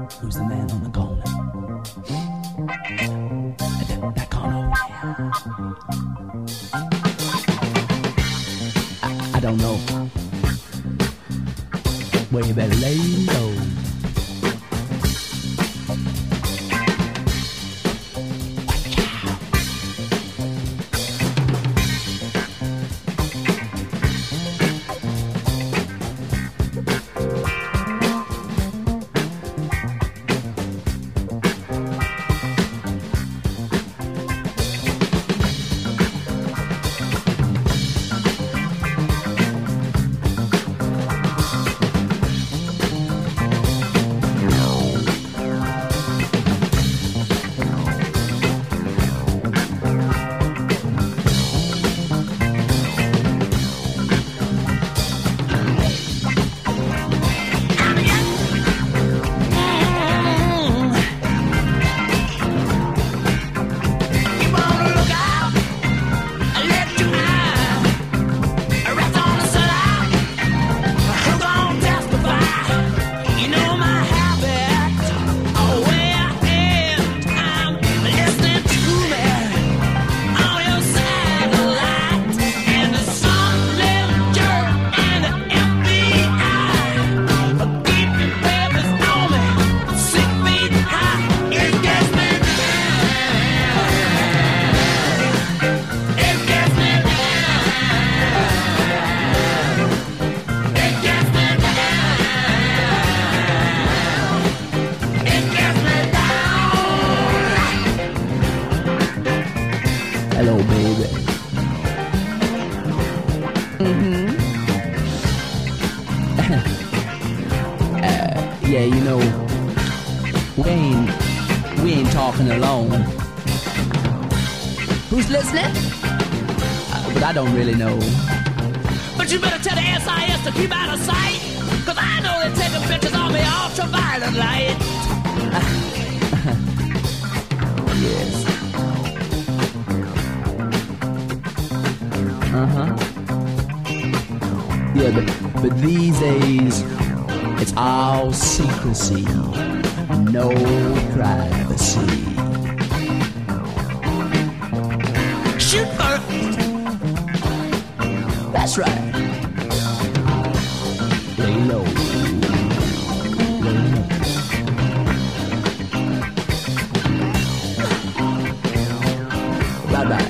Who's the man on the corner? That corner over there. I don't know. Well, you better lay low. Hello, baby. Yeah, you know, we ain't talking alone. Who's listening? But I don't really know. But you better tell the SIS to keep out of sight, 'cause I know they're taking pictures on the ultraviolet light. Yes. Yeah, but these days, it's all secrecy, no privacy. Shoot first. That's right. Lay low. Lay low. Bye-bye.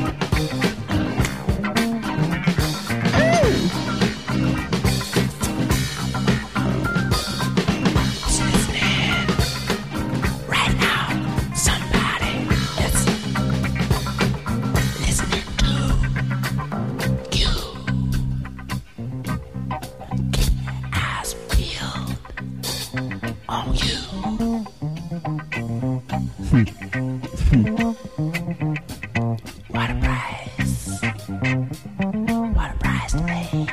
What a price. What a price to pay.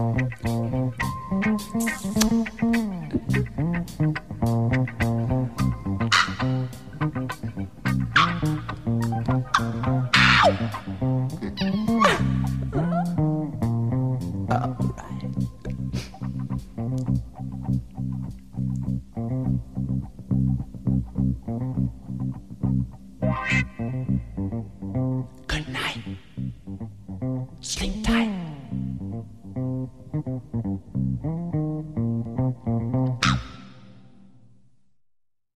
Good night. Sleep tight.